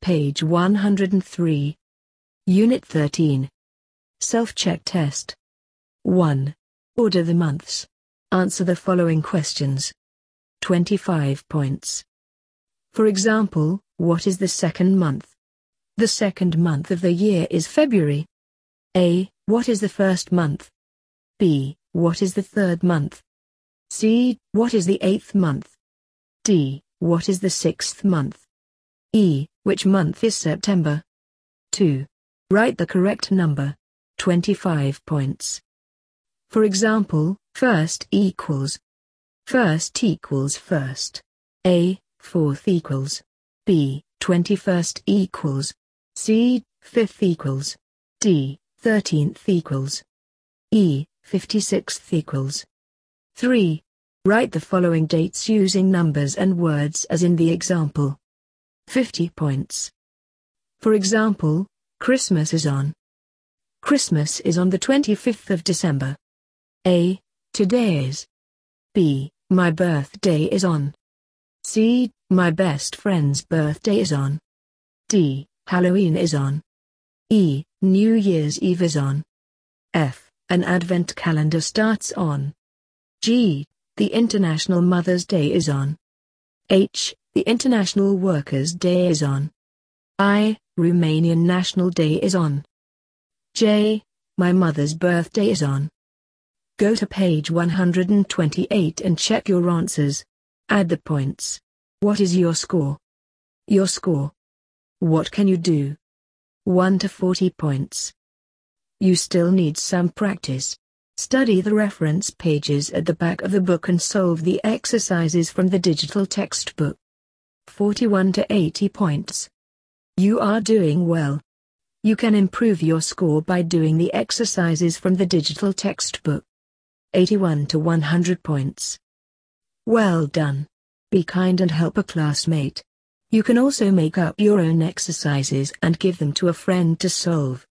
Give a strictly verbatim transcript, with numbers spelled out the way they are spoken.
page one hundred three. Unit thirteen. Self-check test. one. Order the months. Answer the following questions. twenty-five points. For example, what is the second month? The second month of the year is February. A. What is the first month? B. What is the third month? C. What is the eighth month? D. What is the sixth month? E. Which month is September? two. Write the correct number. twenty-five points. For example, first equals. First equals first. A. Fourth equals. B. Twenty-first equals. C. Fifth equals. D. Thirteenth equals. E. Fifty-sixth equals. three. Write the following dates using numbers and words as in the example. fifty points. For example, Christmas is on. Christmas is on the twenty-fifth of December. A. Today is. B. My birthday is on. C. My best friend's birthday is on. D. Halloween is on. E. New Year's Eve is on. F. An advent calendar starts on. G. The International Mother's Day is on. H. The International Workers' Day is on. I. Romanian National Day is on. J. My mother's birthday is on. Go to page one hundred twenty-eight and check your answers. Add the points. What is your score? Your score. What can you do? one to forty points. You still need some practice. Study the reference pages at the back of the book and solve the exercises from the digital textbook. forty-one to eighty points. You are doing well. You can improve your score by doing the exercises from the digital textbook. eighty-one to one hundred points. Well done. Be kind and help a classmate. You can also make up your own exercises and give them to a friend to solve.